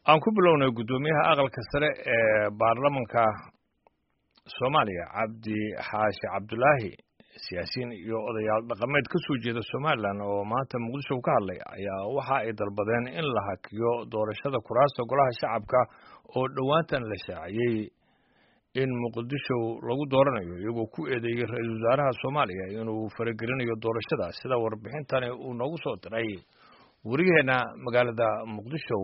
aan ku bilownay gudoomiyaha aqalka sare ee baarlamaanka Soomaaliya Cabdi Xaashi Cabdulaahi siyaasiyiin iyo odayaal dhaqameed ka soo jeeda Soomaaliland oo maanta Muqdisho ka hadlay ayaa waxa ay dalbadeen in la hakiyo doorashada kuraasta golaha shacabka oo dhawaantan la shaaciyay in Muqdisho lagu dooranayo iyagoo ku eedeeyay ra'iisul wasaaraha Soomaaliya inuu faragelinayo doorashada sida warbixintan uu nagu soo diray wariyaheena magaalada Muqdisho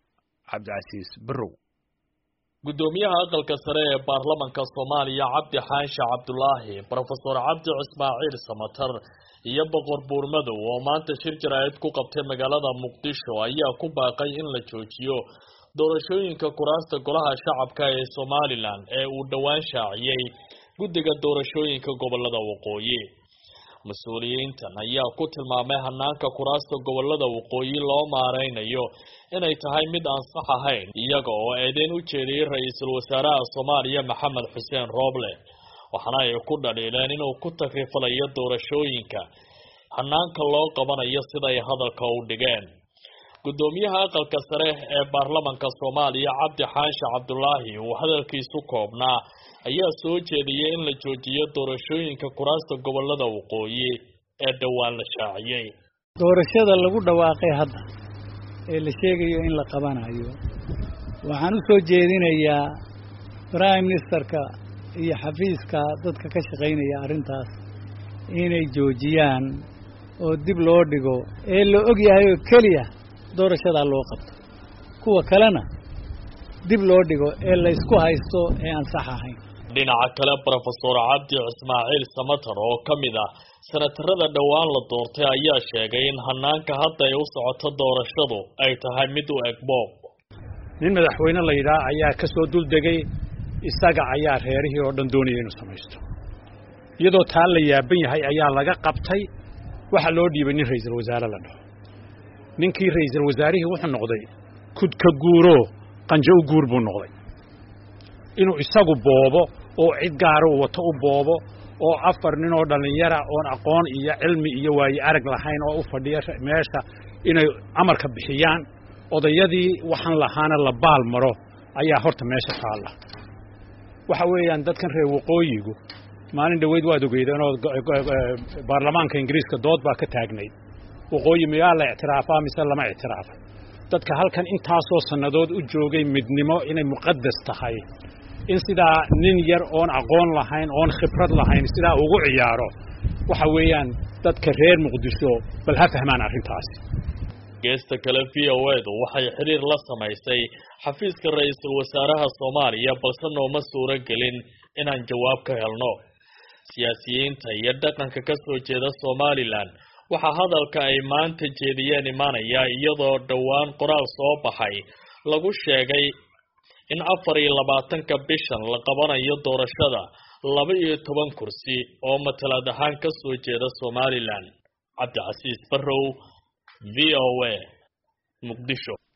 Cabdi Barrow gudoomiyaha aqalka sare ee baarlamaanka Soomaaliya Cabdi Xaashi Cabdulaahi Professor Cabdi Ismaaciil Samatar iyo boqor Buurmadow oo maanta shir jaraa'id ku qabtay magaalada Muqdisho ayaa ku baaqay in la joojiyo doorashooyinka kuraasta golaha shacabka ee Somaliland ee uu dhawaan shaaciyay guddiga doorashooyinka gobolada waqooyi mas'uuliyiintan ayaa ku tilmaamay hanaanka kuraasta gobolada waqooyi loo maareynayo inay tahay mid aan sax ahayn iyaga oo eedeyn u jeediyay ra'iisul wasaaraha Soomaaliya Maxamed Xuseen Roble waxaana ay ku dhaleeleen inuu ku takrifalayo doorashooyinka hanaanka loo qabanayo sida ay hadalka u dhigeen gudoomiyaha aqalka sare ee baarlamaanka Soomaaliya Cabdi Xaashi Cabdulaahi oo hadalkiisu koobnaa ayaa soo jeediyay in la joojiyo doorashooyinka kuraasta gobolada waqooyi ee dhawaan la shaaciyay doorashada lagu dhawaaqay hadda ee la sheegayo in la qabanayo waxaan u soo jeedinayaa Prime Ministerka iyo xafiiska dadka ka shaqeynaya arintaas inay joojiyaan oo dib loo dhigo ee la og yahay kaliya doorashada loo qabto kuwa kalena dib loo dhigo ee la isku haysto ee aan sax ahayn dhinaca kale Professor Cabdi Ismaaciil Samatar oo kamid ah senatarada dhawaan la doortay ayaa sheegay in hanaanka hadda ay u socoto doorashadu ay tahay mid u eg boob nin madaxweyne la yiraahdo ayaa ka soo dul degay isaga ayaa reerihii oo dhan doonayay inuu sameeyo iyadoo taa la yaaban yahay ayaa laga qabtay waxa loo dhiibay nin ra'iisul wasaare la dhaho ninkii ra'iisul wasaarihii wuxuu noqday kudka guuro qanjo u guur buu noqday inuu isagu boobo oo cid gaar ah wato u boobo oo afar nin oo dhalinyaro oo aqoon iyo cilmi iyo waay arag lahayn oo u fadhiya meesha inay amarka bixiyaan odayadii waxaan lahaana la baal maro ayaa horta meesha taala waxa weeyaan dadkan reer waqooyigu maalin dhaweyd waad ogeydeen oo baarlamaanka Ingiriiska dood baa ka taagnayd waqooyi miyaa la ictiraafaa mise lama ictiraafay dadka halkan intaasoo sanadood u joogay midnimo inay muqaddas tahay in sidaa nin yar oon aqoon lahayn oon khibrad lahayn sidaa ugu ciyaaro waxa weeyaan dadka reer Muqdisho bal ha fahmaan arrintaasi geesta kale VOAdu waxay xiriir la samaysay xafiiska ra'iisul wasaaraha Soomaaliya balse nooma suura gelin inaan jawaab ka helno siyaasiyiinta iyo dhaqanka ka soo jeeda Somaliland waxa hadalka ay maanta jeediyeen imaanaya iyadoo dhawaan qoraal soo baxay lagu sheegay in 24ka bishan la qabanayo doorashada 12 kursi oo matalad ahaan ka soo jeeda Somaliland Cabdi Barrow VOA Muqdisho